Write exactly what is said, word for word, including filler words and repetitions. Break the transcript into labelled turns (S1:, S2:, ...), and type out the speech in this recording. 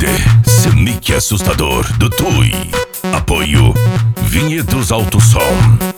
S1: grande, seu nick assustador do Tui. Apoio Vinhedos Alto Som.